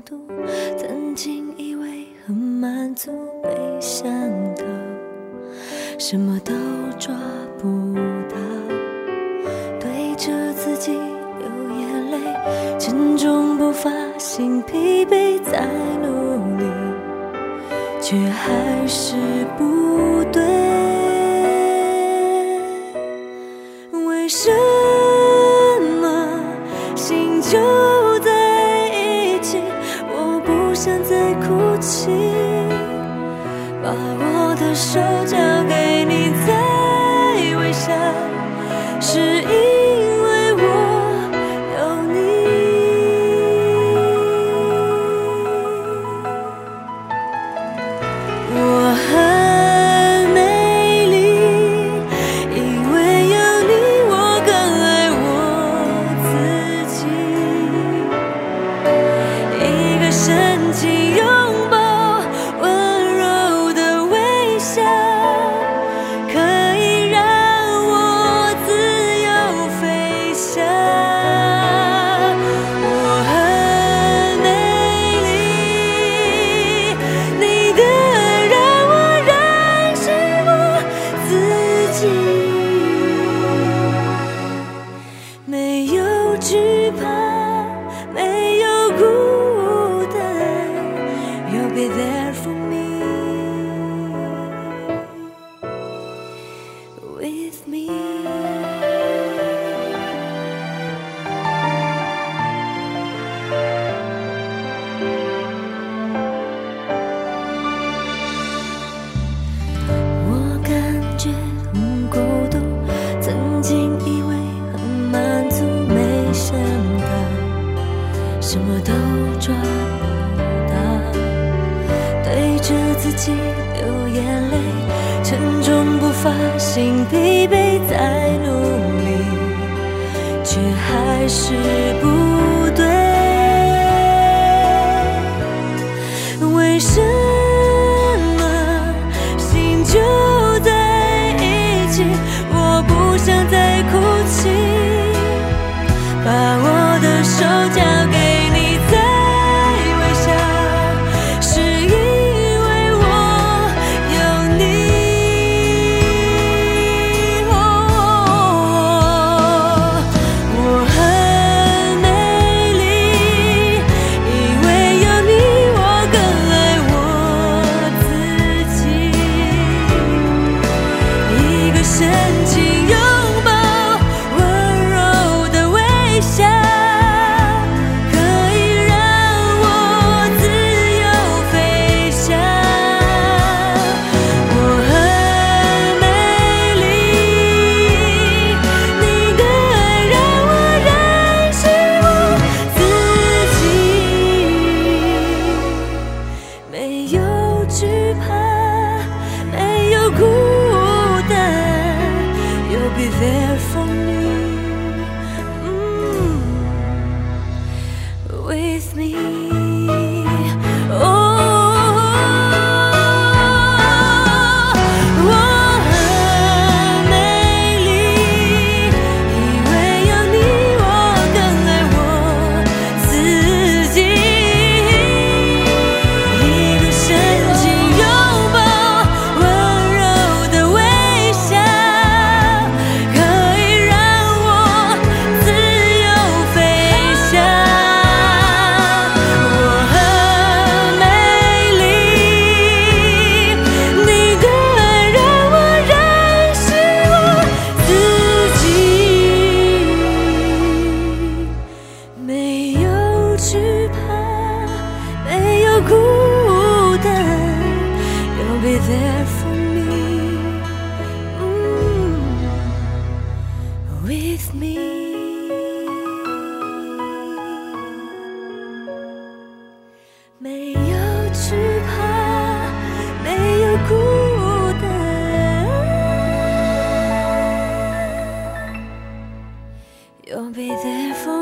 独，曾经以为很满足，没想到什么都抓不到，对着自己流眼泪，沉重不发，心疲惫在努力，却还是不对。为什么心就在一起，我不想再哭泣，把我的手交给你再微笑，是因为我有你。我很美丽，因为有你我更爱我自己，一个深情拥抱，温柔的微笑，可以让我自由飞翔。我很美丽，你的爱让我认识我自己，没有惧怕，没有孤单。You'll be there for me, with me. 我感觉很孤独，曾经以为很满足，没想到什么都抓不到，对着自己流眼泪，沉重不发，心疲惫在努力，却还是不对。为什么心就在一起，我不想再哭泣，把我的手交给你再微笑，是因为我有你。我很美丽，因为有你我更爱我自己，一个深情拥抱，温柔的微笑，可以让我自由飞翔。我很美丽，你的爱让我认识我自己，没有惧怕，没有孤单。You'll be there for me, with me.我很美丽，因为有你我更爱我自己，一个深情拥抱，温柔的微笑，可以让我自由飞翔。我很美丽，你的爱让我认识我自己，没有惧怕，没有孤单。You'll be there for me, with me. 没有惧怕，没有孤单。You'll be there for